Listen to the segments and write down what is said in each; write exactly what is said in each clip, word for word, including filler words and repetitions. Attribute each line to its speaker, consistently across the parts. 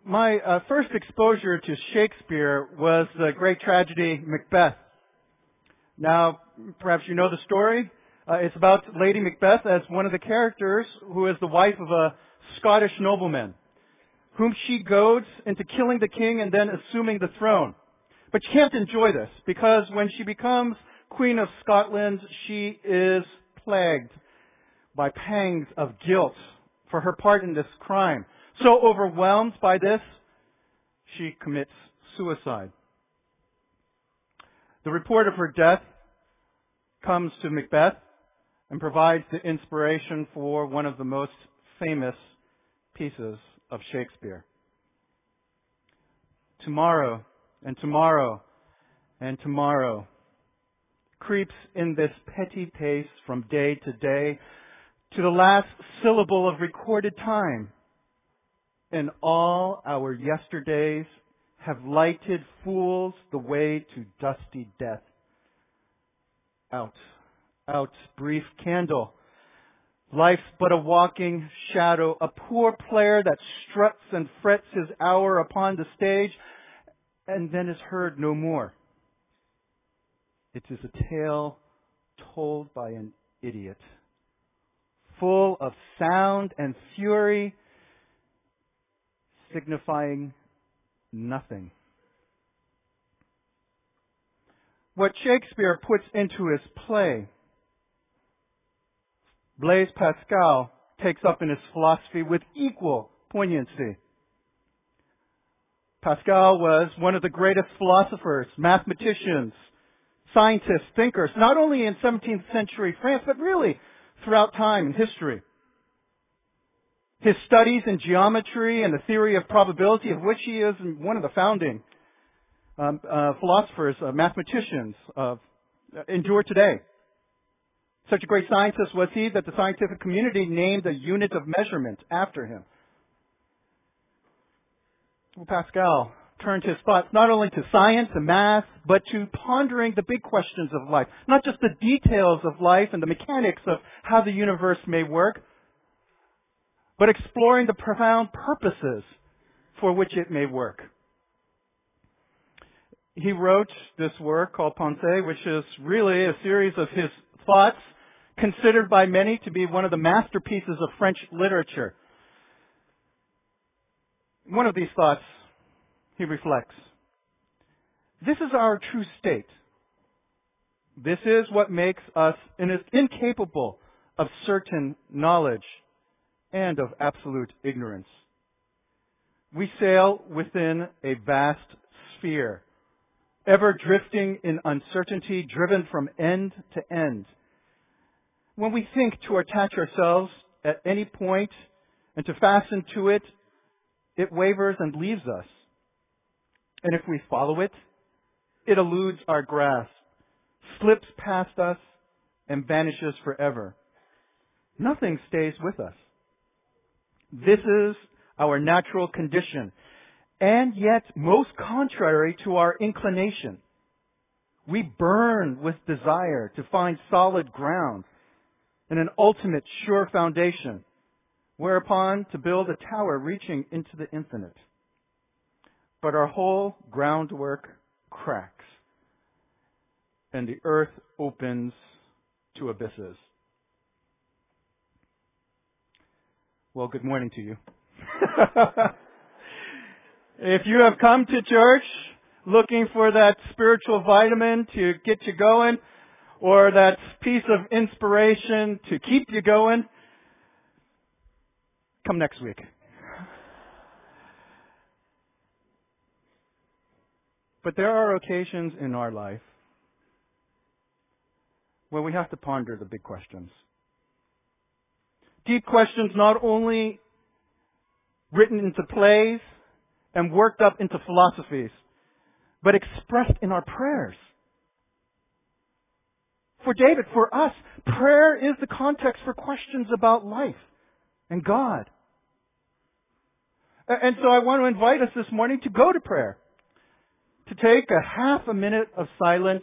Speaker 1: My uh, first exposure to Shakespeare was the great tragedy Macbeth. Now, perhaps you know the story. Uh, it's about Lady Macbeth as one of the characters who is the wife of a Scottish nobleman, whom she goads into killing the king and then assuming the throne. But she can't enjoy this because when she becomes Queen of Scotland, she is plagued by pangs of guilt for her part in this crime. So overwhelmed by this, she commits suicide. The report of her death comes to Macbeth and provides the inspiration for one of the most famous pieces of Shakespeare. Tomorrow and tomorrow and tomorrow creeps in this petty pace from day to day to the last syllable of recorded time. And all our yesterdays have lighted fools the way to dusty death. Out, out, brief candle. Life's but a walking shadow, a poor player that struts and frets his hour upon the stage and then is heard no more. It is a tale told by an idiot, full of sound and fury, signifying nothing. What Shakespeare puts into his play, Blaise Pascal takes up in his philosophy with equal poignancy. Pascal was one of the greatest philosophers, mathematicians, scientists, thinkers, not only in seventeenth century France, but really throughout time and history. His studies in geometry and the theory of probability, of which he is one of the founding um, uh, philosophers, uh, mathematicians, uh, endure today. Such a great scientist was he that the scientific community named a unit of measurement after him. Well, Pascal turned his thoughts not only to science and math, but to pondering the big questions of life. Not just the details of life and the mechanics of how the universe may work, but exploring the profound purposes for which it may work. He wrote this work called Pensées, which is really a series of his thoughts considered by many to be one of the masterpieces of French literature. One of these thoughts, he reflects, this is our true state. This is what makes us incapable of certain knowledge and of absolute ignorance. We sail within a vast sphere, ever drifting in uncertainty, driven from end to end. When we think to attach ourselves at any point and to fasten to it, it wavers and leaves us. And if we follow it, it eludes our grasp, slips past us, and vanishes forever. Nothing stays with us. This is our natural condition, and yet most contrary to our inclination. We burn with desire to find solid ground and an ultimate sure foundation, whereupon to build a tower reaching into the infinite. But our whole groundwork cracks, and the earth opens to abysses. Well, good morning to you. If you have come to church looking for that spiritual vitamin to get you going, or that piece of inspiration to keep you going, come next week. But there are occasions in our life where we have to ponder the big questions. Deep questions not only written into plays and worked up into philosophies, but expressed in our prayers. For David, for us, prayer is the context for questions about life and God. And so I want to invite us this morning to go to prayer, to take a half a minute of silence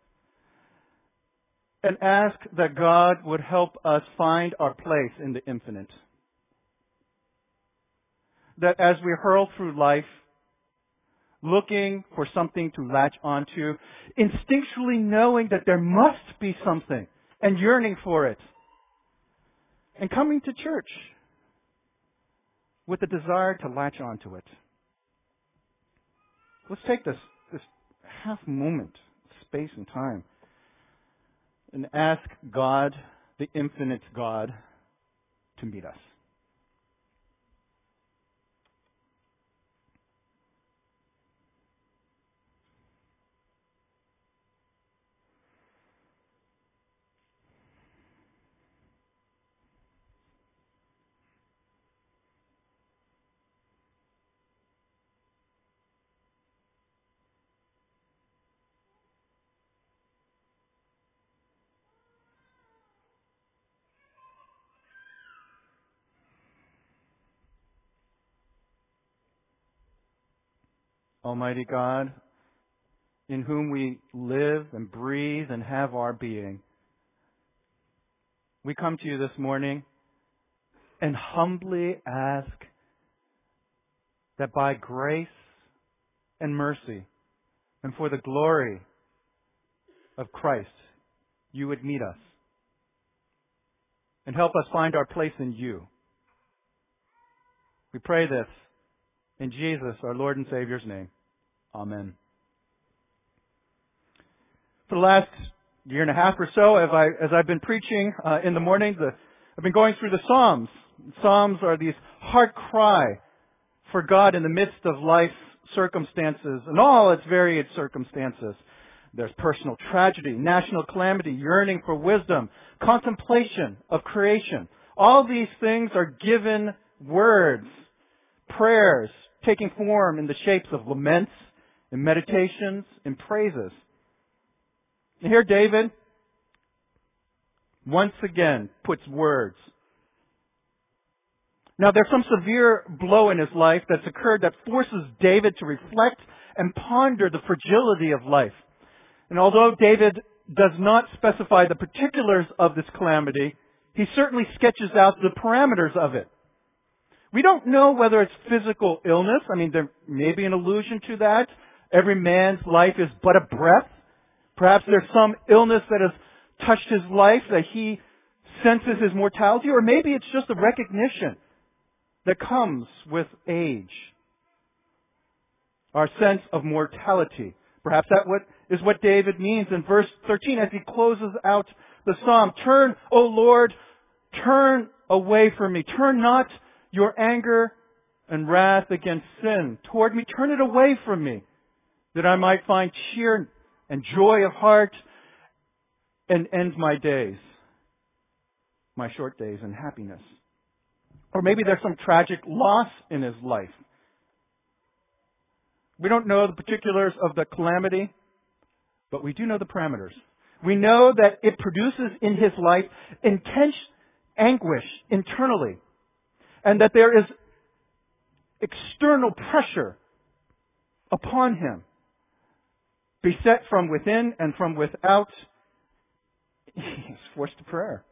Speaker 1: and ask that God would help us find our place in the infinite. that as we hurl through life, looking for something to latch onto, instinctually knowing that there must be something and yearning for it, and coming to church with a desire to latch onto it. Let's take this, this half moment, space and time, and ask God, the infinite God, to meet us. Almighty God, in whom we live and breathe and have our being, we come to you this morning and humbly ask that by grace and mercy and for the glory of Christ, you would meet us and help us find our place in you. We pray this in Jesus, our Lord and Savior's name. Amen. For the last year and a half or so, as, I, as I've been preaching uh, in the morning, the, I've been going through the Psalms. Psalms are these heart cry for God in the midst of life's circumstances and all its varied circumstances. There's personal tragedy, national calamity, yearning for wisdom, contemplation of creation. All these things are given words, prayers, taking form in the shapes of laments and meditations and praises. And here David once again puts words. Now there's some severe blow in his life that's occurred that forces David to reflect and ponder the fragility of life. And although David does not specify the particulars of this calamity, he certainly sketches out the parameters of it. We don't know whether it's physical illness. I mean, there may be an allusion to that. Every man's life is but a breath. Perhaps there's some illness that has touched his life that he senses his mortality, or maybe it's just a recognition that comes with age. Our sense of mortality. Perhaps that what is what David means in verse thirteen as he closes out the psalm. Turn, O Lord, turn away from me. Turn not your anger and wrath against sin toward me. Turn it away from me, that I might find cheer and joy of heart and end my days, my short days in happiness. Or maybe there's some tragic loss in his life. We don't know the particulars of the calamity, but we do know the parameters. We know that it produces in his life intense anguish internally, and that there is external pressure upon him, beset from within and from without. He's forced to prayer.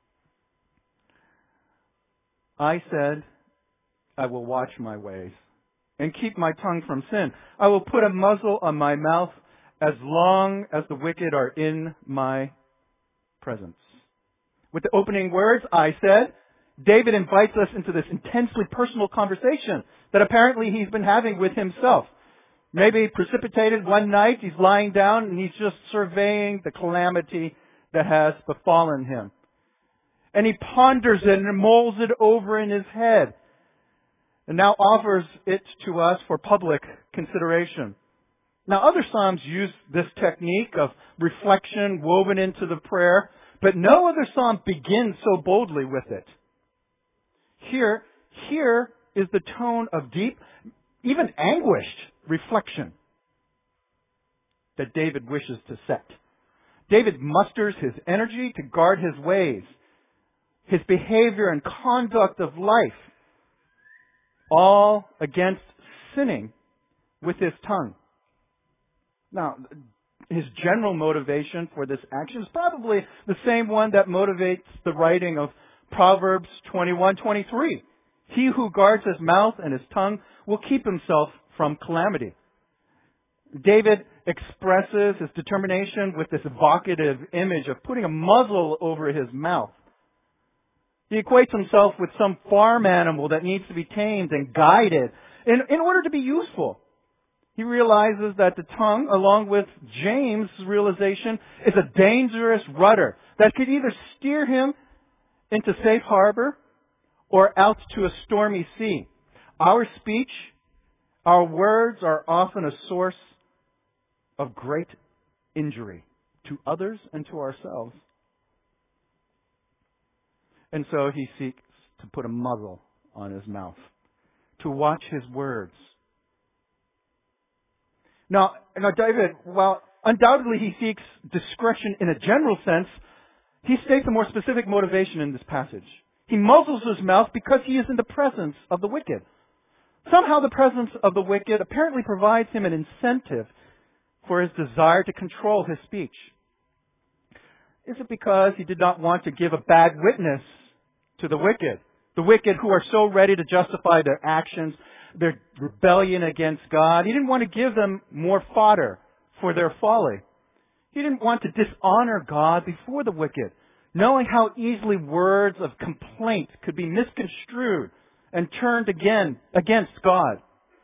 Speaker 1: I said, I will watch my ways and keep my tongue from sin. I will put a muzzle on my mouth as long as the wicked are in my presence. With the opening words, I said, David invites us into this intensely personal conversation that apparently he's been having with himself. Maybe precipitated one night, he's lying down and he's just surveying the calamity that has befallen him. And he ponders it and mulls it over in his head. And now offers it to us for public consideration. Now other Psalms use this technique of reflection woven into the prayer, but no other Psalm begins so boldly with it. Here, here is the tone of deep, even anguished reflection that David wishes to set. David musters his energy to guard his ways, his behavior and conduct of life, all against sinning with his tongue. Now, his general motivation for this action is probably the same one that motivates the writing of Proverbs twenty-one twenty-three. He who guards his mouth and his tongue will keep himself from calamity. David expresses his determination with this evocative image of putting a muzzle over his mouth. He equates himself with some farm animal that needs to be tamed and guided in, in order to be useful. He realizes that the tongue, along with James' realization, is a dangerous rudder that could either steer him into safe harbor or out to a stormy sea. Our speech, our words are often a source of great injury to others and to ourselves. And so he seeks to put a muzzle on his mouth, to watch his words. Now, now David, while undoubtedly he seeks discretion in a general sense, he states a more specific motivation in this passage. He muzzles his mouth because he is in the presence of the wicked. Somehow the presence of the wicked apparently provides him an incentive for his desire to control his speech. Is it because he did not want to give a bad witness to the wicked? The wicked who are so ready to justify their actions, their rebellion against God. He didn't want to give them more fodder for their folly. He didn't want to dishonor God before the wicked, knowing how easily words of complaint could be misconstrued and turned again against God.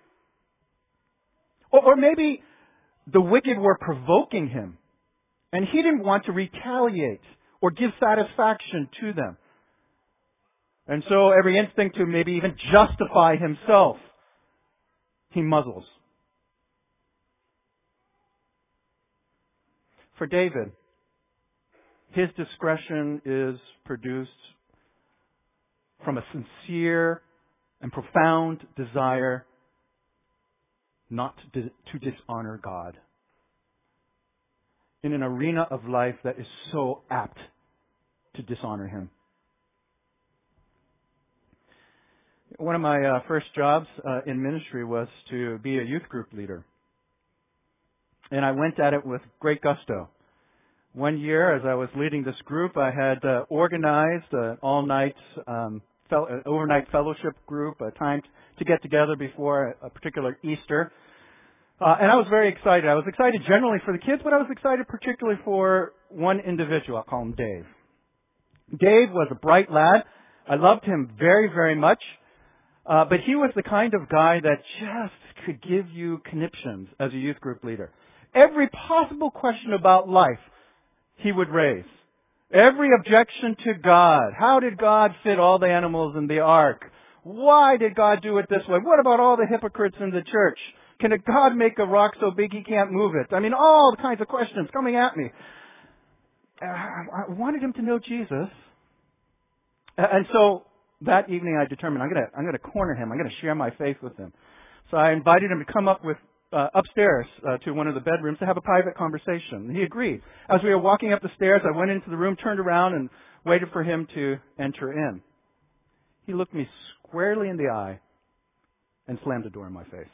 Speaker 1: Or, or maybe the wicked were provoking him, and he didn't want to retaliate or give satisfaction to them. And so every instinct to maybe even justify himself, he muzzles. For David, his discretion is produced from a sincere and profound desire not to, to dishonor God in an arena of life that is so apt to dishonor Him. One of my uh, first jobs uh, in ministry was to be a youth group leader. And I went at it with great gusto. One year, as I was leading this group, I had uh, organized an all-night, um, fel- uh, overnight fellowship group, a time t- to get together before a, a particular Easter. Uh, and I was very excited. I was excited generally for the kids, but I was excited particularly for one individual. I'll call him Dave. Dave was a bright lad. I loved him very, very much. Uh, but he was the kind of guy that just could give you conniptions as a youth group leader. Every possible question about life he would raise. Every objection to God. How did God fit all the animals in the ark? Why did God do it this way? What about all the hypocrites in the church? Can a God make a rock so big he can't move it? I mean, all kinds of questions coming at me. I wanted him to know Jesus. And so that evening I determined I'm going to I'm going to corner him. I'm going to share my faith with him. So I invited him to come up with uh, upstairs uh, to one of the bedrooms to have a private conversation. He agreed. As we were walking up the stairs, I went into the room, turned around, and waited for him to enter in. He looked me squarely in the eye and slammed the door in my face.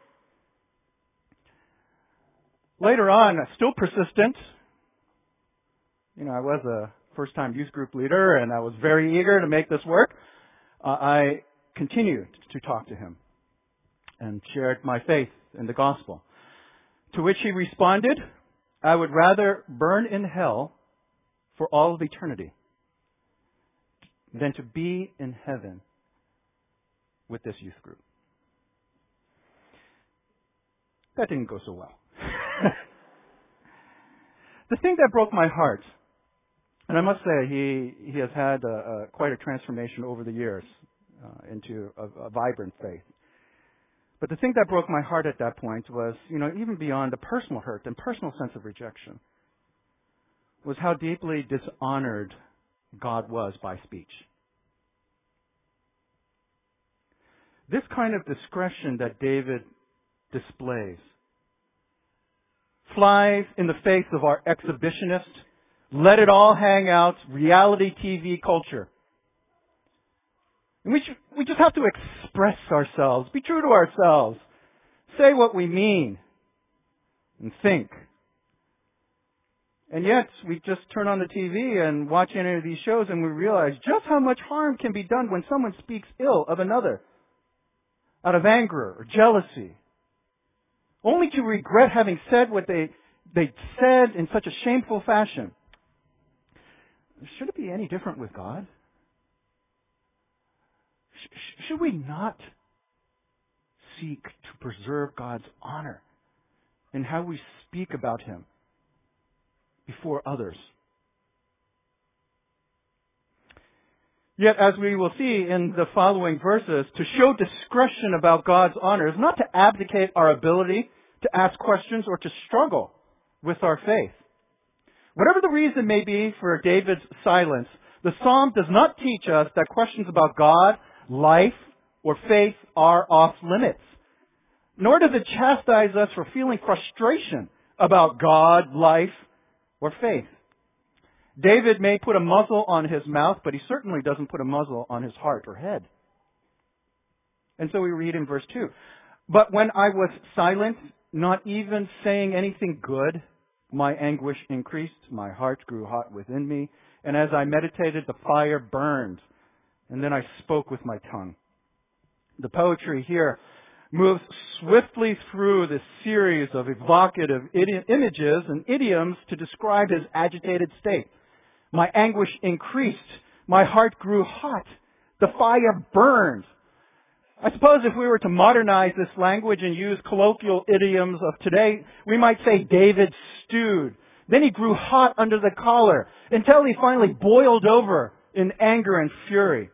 Speaker 1: Later on, still persistent, you know, I was a first-time youth group leader, and I was very eager to make this work. Uh, I continued to talk to him and shared my faith in the gospel. To which he responded, I would rather burn in hell for all of eternity than to be in heaven with this youth group. That didn't go so well. The thing that broke my heart, and I must say he, he has had a, a, quite a transformation over the years uh, into a, a vibrant faith. But the thing that broke my heart at that point was, you know, even beyond the personal hurt and personal sense of rejection, was how deeply dishonored God was by speech. This kind of discretion that David displays flies in the face of our exhibitionist, let it all hang out, reality T V culture. And we, should, we just have to express ourselves, be true to ourselves, say what we mean, and think. And yet, we just turn on the T V and watch any of these shows and we realize just how much harm can be done when someone speaks ill of another out of anger or jealousy, only to regret having said what they, they said in such a shameful fashion. Should it be any different with God? Sh- should we not seek to preserve God's honor in how we speak about Him before others? Yet, as we will see in the following verses, to show discretion about God's honor is not to abdicate our ability to ask questions or to struggle with our faith. Whatever the reason may be for David's silence, the psalm does not teach us that questions about God, life, or faith are off limits. Nor does it chastise us for feeling frustration about God, life, or faith. David may put a muzzle on his mouth, but he certainly doesn't put a muzzle on his heart or head. And so we read in verse two, "But when I was silent, not even saying anything good, my anguish increased, my heart grew hot within me, and as I meditated, the fire burned, and then I spoke with my tongue." The poetry here moves swiftly through this series of evocative idi- images and idioms to describe his agitated state. My anguish increased. My heart grew hot. The fire burned. I suppose if we were to modernize this language and use colloquial idioms of today, we might say David stewed. Then he grew hot under the collar until he finally boiled over in anger and fury.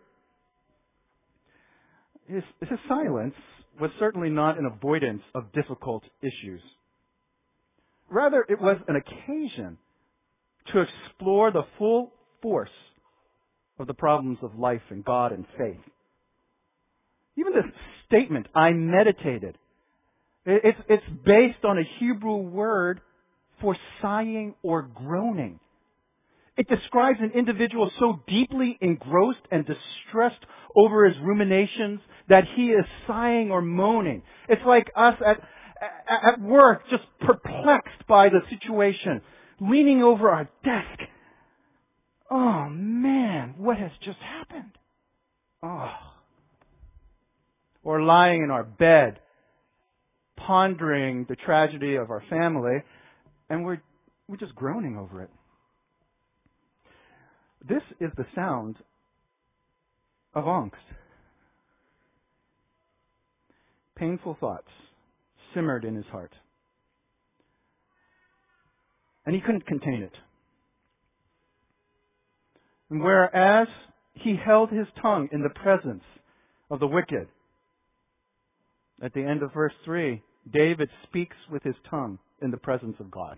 Speaker 1: His, his silence was certainly not an avoidance of difficult issues. Rather, it was an occasion to explore the full force of the problems of life and God and faith. Even this statement, "I meditated," it's, it's based on a Hebrew word for sighing or groaning. It describes an individual so deeply engrossed and distressed over his ruminations that he is sighing or moaning. It's like us at, at work, just perplexed by the situation, leaning over our desk. Oh man, what has just happened? Oh. Or lying in our bed, pondering the tragedy of our family, and we're, we're just groaning over it. This is the sound of angst. Painful thoughts simmered in his heart. And he couldn't contain it. And whereas he held his tongue in the presence of the wicked, at the end of verse three, David speaks with his tongue in the presence of God.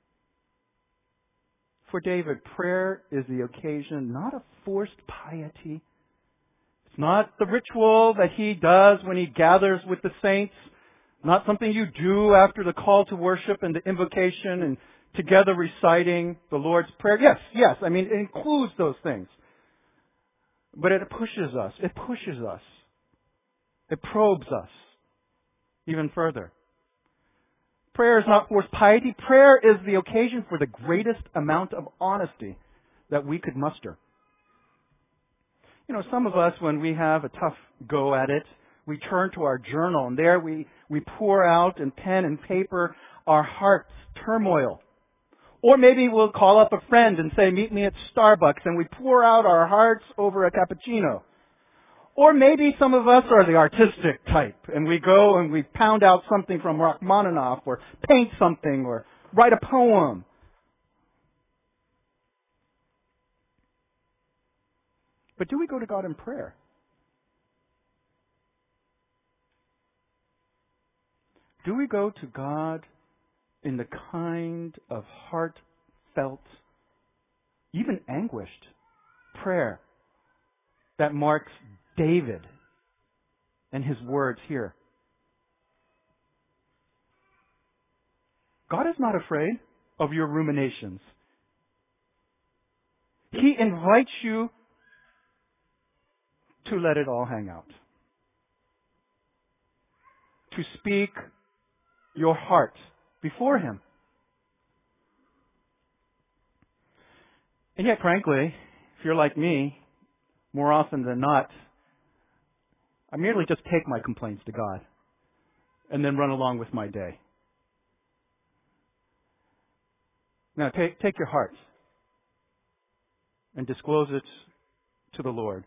Speaker 1: For David, prayer is the occasion, not of forced piety. It's not the ritual that he does when he gathers with the saints. Not something you do after the call to worship and the invocation and together reciting the Lord's Prayer. Yes, yes, I mean, it includes those things. But it pushes us. It pushes us. It probes us even further. Prayer is not forced piety. Prayer is the occasion for the greatest amount of honesty that we could muster. You know, some of us, when we have a tough go at it, we turn to our journal, and there we, we pour out in pen and paper our heart's turmoil. Or maybe we'll call up a friend and say, "Meet me at Starbucks," and we pour out our hearts over a cappuccino. Or maybe some of us are the artistic type, and we go and we pound out something from Rachmaninoff, or paint something, or write a poem. But do we go to God in prayer? Do we go to God in the kind of heartfelt, even anguished prayer that marks David and his words here? God is not afraid of your ruminations. He invites you to let it all hang out. To speak your heart before Him. And yet, frankly, if you're like me, more often than not, I merely just take my complaints to God and then run along with my day. Now, take, take your hearts and disclose it to the Lord.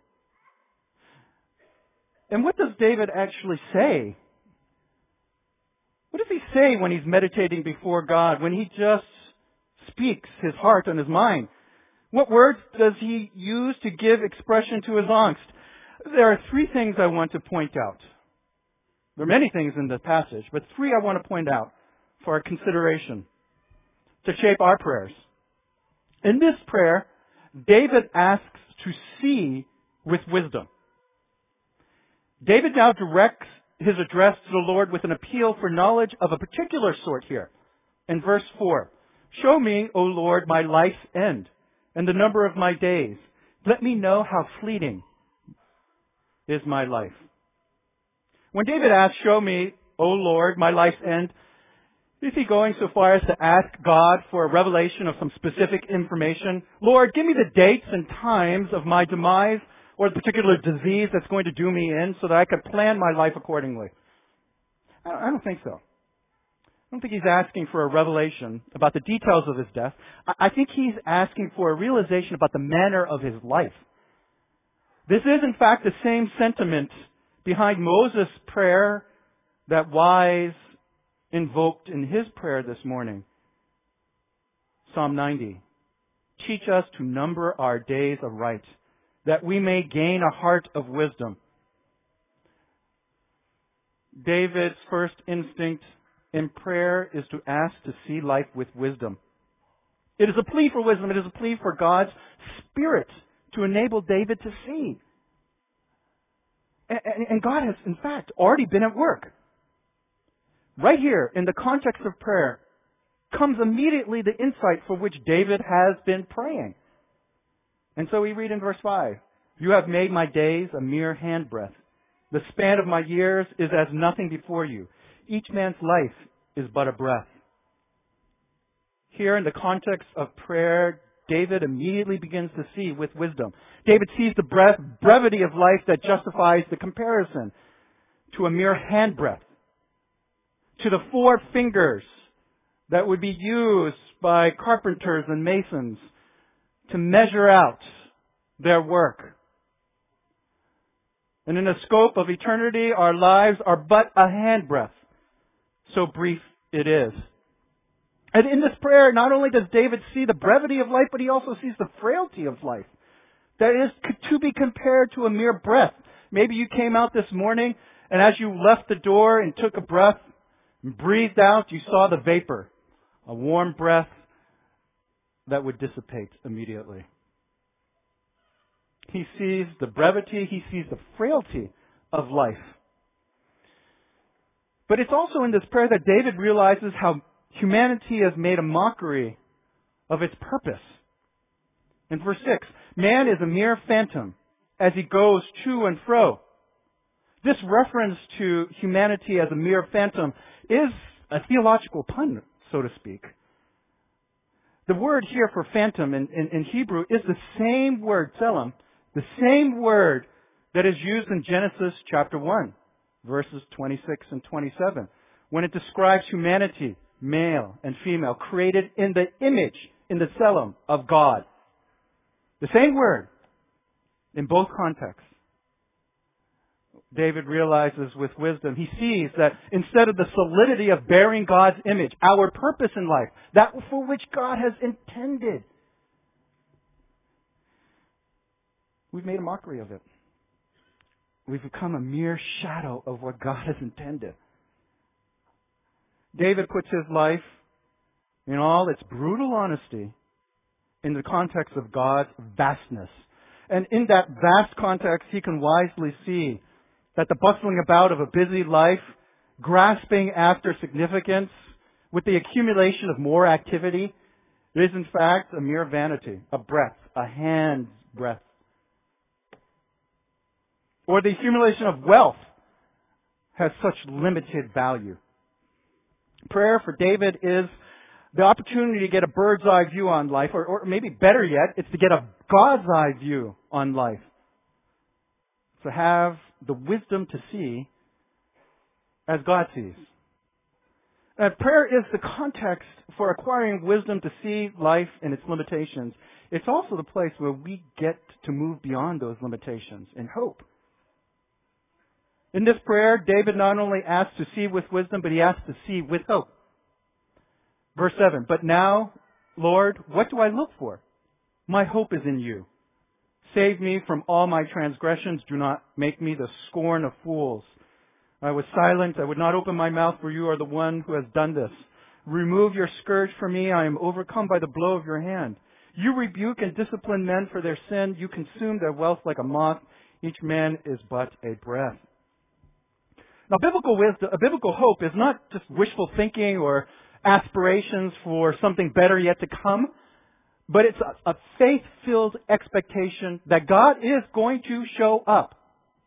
Speaker 1: And what does David actually say? What does he say when he's meditating before God, when he just speaks his heart and his mind? What words does he use to give expression to his angst? There are three things I want to point out. There are many things in the passage, but three I want to point out for our consideration to shape our prayers. In this prayer, David asks to see with wisdom. David now directs his address to the Lord with an appeal for knowledge of a particular sort here. In verse four, "Show me, O Lord, my life's end and the number of my days. Let me know how fleeting is my life." When David asks, "Show me, O Lord, my life's end," is he going so far as to ask God for a revelation of some specific information? Lord, give me the dates and times of my demise or the particular disease that's going to do me in so that I could plan my life accordingly. I don't think so. I don't think he's asking for a revelation about the details of his death. I think he's asking for a realization about the manner of his life. This is, in fact, the same sentiment behind Moses' prayer that Wise invoked in his prayer this morning. Psalm ninety. "Teach us to number our days aright, that we may gain a heart of wisdom." David's first instinct in prayer is to ask to see life with wisdom. It is a plea for wisdom. It is a plea for God's Spirit to enable David to see. And God has, in fact, already been at work. Right here, in the context of prayer, comes immediately the insight for which David has been praying. And so we read in verse five, "You have made my days a mere handbreadth. The span of my years is as nothing before you. Each man's life is but a breath." Here in the context of prayer, David immediately begins to see with wisdom. David sees the breath, brevity of life that justifies the comparison to a mere handbreadth, to the four fingers that would be used by carpenters and masons to measure out their work. And in the scope of eternity, our lives are but a handbreadth. So brief it is. And in this prayer, not only does David see the brevity of life, but he also sees the frailty of life. That is to be compared to a mere breath. Maybe you came out this morning, and as you left the door and took a breath and breathed out, you saw the vapor. A warm breath that would dissipate immediately. He sees the brevity, he sees the frailty of life. But it's also in this prayer that David realizes how humanity has made a mockery of its purpose. In verse six, "Man is a mere phantom as he goes to and fro." This reference to humanity as a mere phantom is a theological pun, so to speak. The word here for phantom in, in, in Hebrew is the same word, tselem, the same word that is used in Genesis chapter one, verses twenty-six and twenty-seven, when it describes humanity, male and female, created in the image, in the tselem of God. The same word in both contexts. David realizes with wisdom, he sees that instead of the solidity of bearing God's image, our purpose in life, that for which God has intended, we've made a mockery of it. We've become a mere shadow of what God has intended. David puts his life in all its brutal honesty in the context of God's vastness. And in that vast context, he can wisely see that the bustling about of a busy life, grasping after significance, with the accumulation of more activity, is in fact a mere vanity, a breath, a hand's breadth. Or the accumulation of wealth has such limited value. Prayer for David is The opportunity to get a bird's eye view on life, or, or maybe better yet, it's to get a God's eye view on life. To have the wisdom to see as God sees. And prayer is the context for acquiring wisdom to see life and its limitations. It's also the place where we get to move beyond those limitations in hope. In this prayer, David not only asks to see with wisdom, but he asks to see with hope. Verse seven, but now, Lord, what do I look for? My hope is in you. Save me from all my transgressions. Do not make me the scorn of fools. I was silent. I would not open my mouth, for you are the one who has done this. Remove your scourge from me. I am overcome by the blow of your hand. You rebuke and discipline men for their sin. You consume their wealth like a moth. Each man is but a breath. Now, biblical wisdom, a biblical hope is not just wishful thinking or aspirations for something better yet to come, but it's a, a faith-filled expectation that God is going to show up.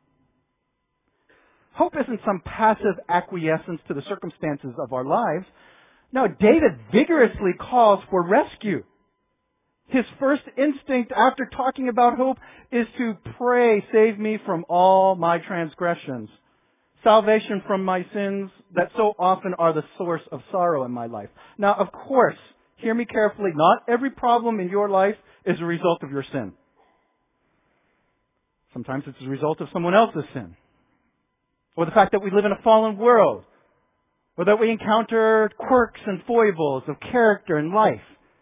Speaker 1: Hope isn't some passive acquiescence to the circumstances of our lives. No, David vigorously calls for rescue. His first instinct after talking about hope is to pray, save me from all my transgressions. Salvation from my sins that so often are the source of sorrow in my life. Now, of course, hear me carefully, not every problem in your life is a result of your sin. Sometimes it's a result of someone else's sin. Or the fact that we live in a fallen world. Or that we encounter quirks and foibles of character and life.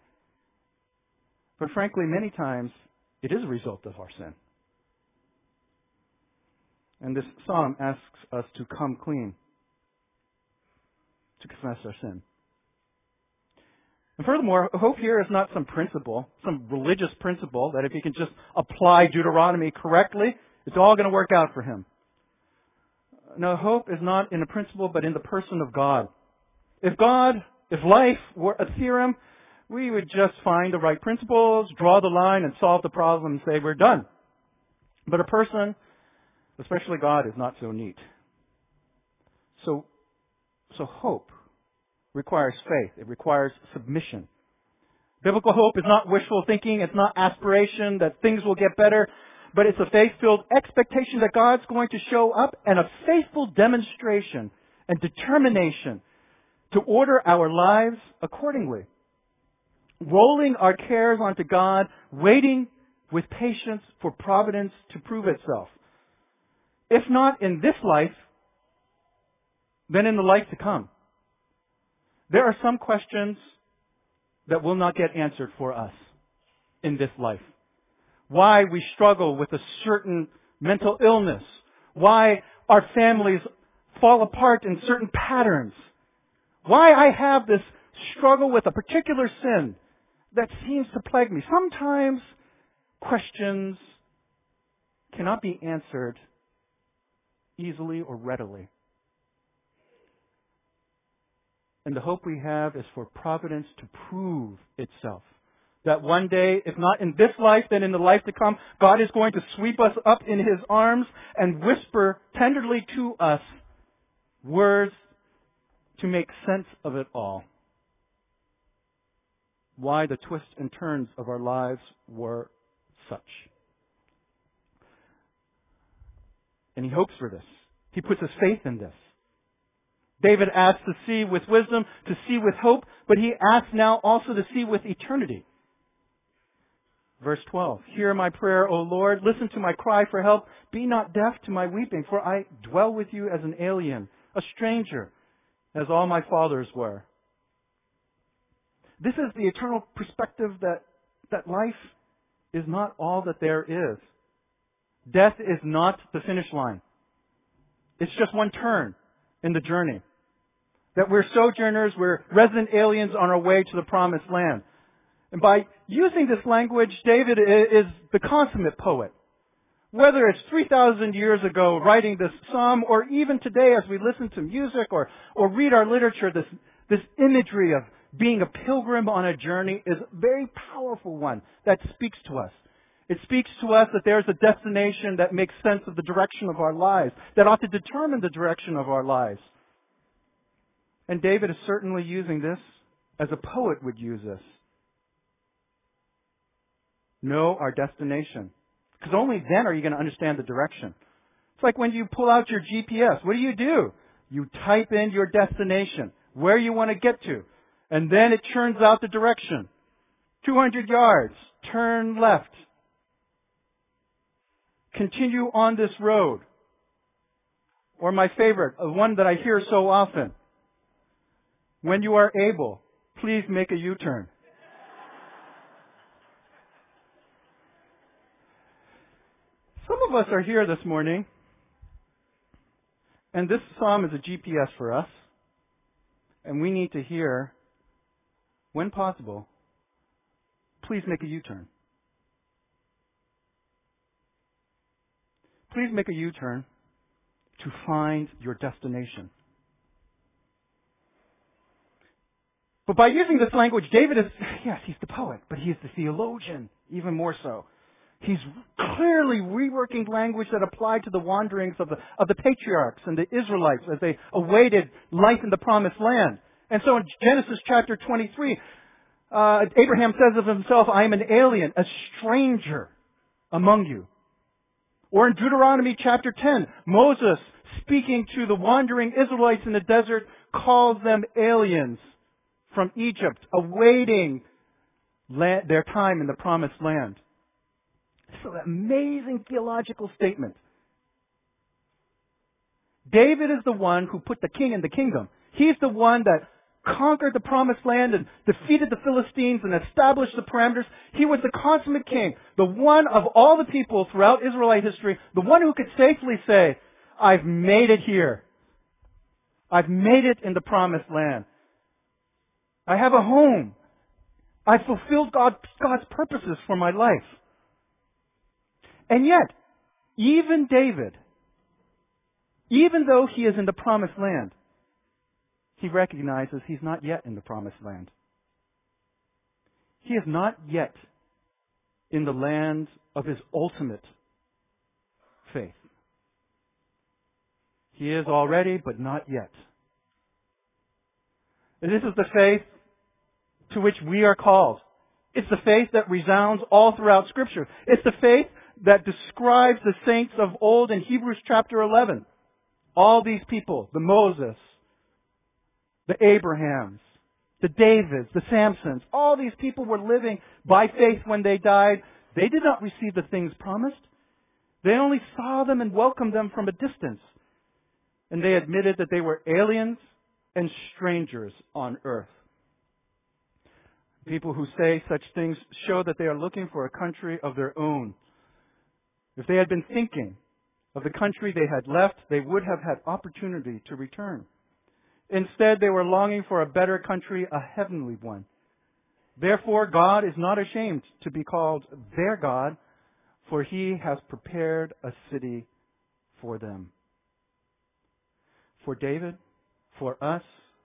Speaker 1: But frankly, many times, it is a result of our sin. And this psalm asks us to come clean, to confess our sin. And furthermore, hope here is not some principle, some religious principle, that if he can just apply Deuteronomy correctly, it's all going to work out for him. No, hope is not in a principle, but in the person of God. If God, if life were a theorem, we would just find the right principles, draw the line, and solve the problem and say we're done. But a person, especially God, is not so neat. So, so hope requires faith. It requires submission. Biblical hope is not wishful thinking. It's not aspiration that things will get better. But it's a faith-filled expectation that God's going to show up, and a faithful demonstration and determination to order our lives accordingly. Rolling our cares onto God, waiting with patience for providence to prove itself. If not in this life, then in the life to come. There are some questions that will not get answered for us in this life. Why we struggle with a certain mental illness. Why our families fall apart in certain patterns. Why I have this struggle with a particular sin that seems to plague me. Sometimes questions cannot be answered easily or readily. And the hope we have is for providence to prove itself. That one day, if not in this life, then in the life to come, God is going to sweep us up in His arms and whisper tenderly to us words to make sense of it all. Why the twists and turns of our lives were such. And he hopes for this. He puts his faith in this. David asks to see with wisdom, to see with hope, but he asks now also to see with eternity. Verse twelve, hear my prayer, O Lord. Listen to my cry for help. Be not deaf to my weeping, for I dwell with you as an alien, a stranger, as all my fathers were. This is the eternal perspective that, that life is not all that there is. Death is not the finish line. It's just one turn in the journey. That we're sojourners, we're resident aliens on our way to the promised land. And by using this language, David is the consummate poet. Whether it's three thousand years ago writing this psalm, or even today as we listen to music or, or read our literature, this, this imagery of being a pilgrim on a journey is a very powerful one that speaks to us. It speaks to us that there's a destination that makes sense of the direction of our lives, that ought to determine the direction of our lives. And David is certainly using this as a poet would use this. Know our destination. Because only then are you going to understand the direction. It's like when you pull out your G P S. What do you do? You type in your destination, where you want to get to. And then it churns out the direction. two hundred yards, turn left. Continue on this road. Or my favorite, one that I hear so often. When you are able, please make a U-turn. Some of us are here this morning, and this psalm is a G P S for us, and we need to hear, when possible, please make a U-turn. Please make a U-turn to find your destination. But by using this language, David is, yes, he's the poet, but he is the theologian, even more so. He's clearly reworking language that applied to the wanderings of the, of the patriarchs and the Israelites as they awaited life in the promised land. And so in Genesis chapter twenty-three, uh, Abraham says of himself, I am an alien, a stranger among you. Or in Deuteronomy chapter ten, Moses, speaking to the wandering Israelites in the desert, calls them aliens from Egypt, awaiting land, their time in the promised land. So an amazing theological statement. David is the one who put the king in the kingdom. He's the one that conquered the promised land and defeated the Philistines and established the parameters. He was the consummate king, the one of all the people throughout Israelite history, the one who could safely say, I've made it here. I've made it in the promised land. I have a home. I've fulfilled God, God's purposes for my life. And yet, even David, even though he is in the promised land, he recognizes he's not yet in the promised land. He is not yet in the land of his ultimate faith. He is already, but not yet. And this is the faith to which we are called. It's the faith that resounds all throughout Scripture. It's the faith that describes the saints of old in Hebrews chapter eleven. All these people, the Moses, the Abrahams, the Davids, the Samsons, all these people were living by faith when they died. They did not receive the things promised. They only saw them and welcomed them from a distance. And they admitted that they were aliens and strangers on earth. People who say such things show that they are looking for a country of their own. If they had been thinking of the country they had left, they would have had opportunity to return. Instead, they were longing for a better country, a heavenly one. Therefore, God is not ashamed to be called their God, for He has prepared a city for them. For David, for us,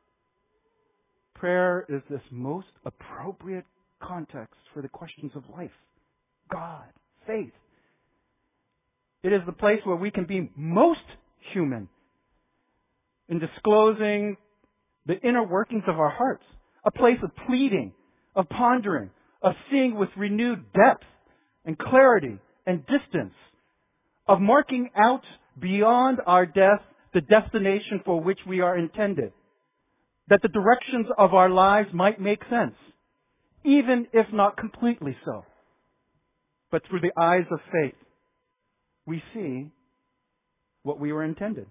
Speaker 1: prayer is this most appropriate context for the questions of life. God, faith. It is the place where we can be most human in disclosing the inner workings of our hearts. A place of pleading, of pondering, of seeing with renewed depth and clarity and distance, of marking out beyond our death the destination for which we are intended, that the directions of our lives might make sense, even if not completely so. But through the eyes of faith, we see what we were intended.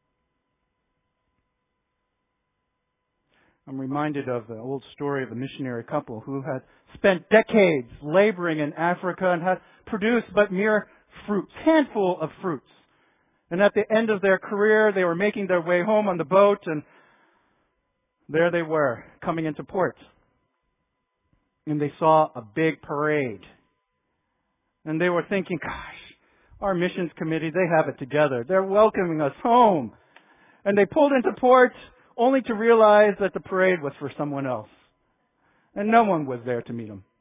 Speaker 1: I'm reminded of the old story of a missionary couple who had spent decades laboring in Africa and had produced but mere fruits, handful of fruits. And at the end of their career, they were making their way home on the boat, and there they were, coming into port. And they saw a big parade. And they were thinking, gosh, our missions committee, they have it together. They're welcoming us home. And they pulled into port only to realize that the parade was for someone else. And no one was there to meet them.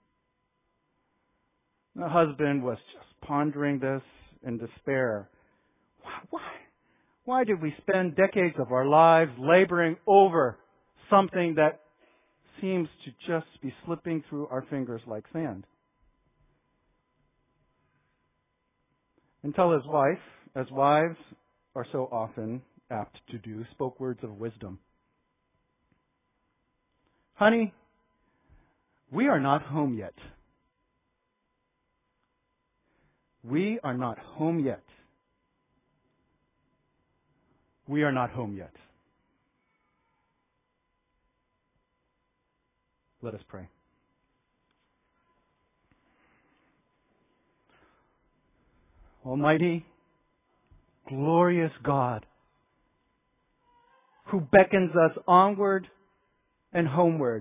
Speaker 1: The husband was just pondering this in despair. Why? Why did we spend decades of our lives laboring over something that seems to just be slipping through our fingers like sand. Until his wife, as wives are so often apt to do, spoke words of wisdom. Honey, we are not home yet. We are not home yet. We are not home yet. Let us pray. Almighty, glorious God, who beckons us onward and homeward,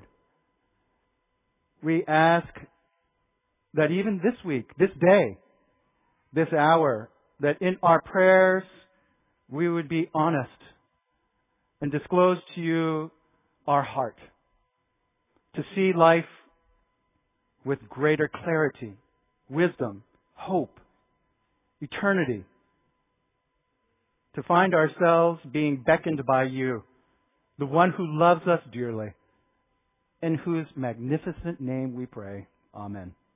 Speaker 1: we ask that even this week, this day, this hour, that in our prayers we would be honest and disclose to you our heart, to see life with greater clarity, wisdom, hope, eternity, to find ourselves being beckoned by you, the one who loves us dearly, in whose magnificent name we pray. Amen.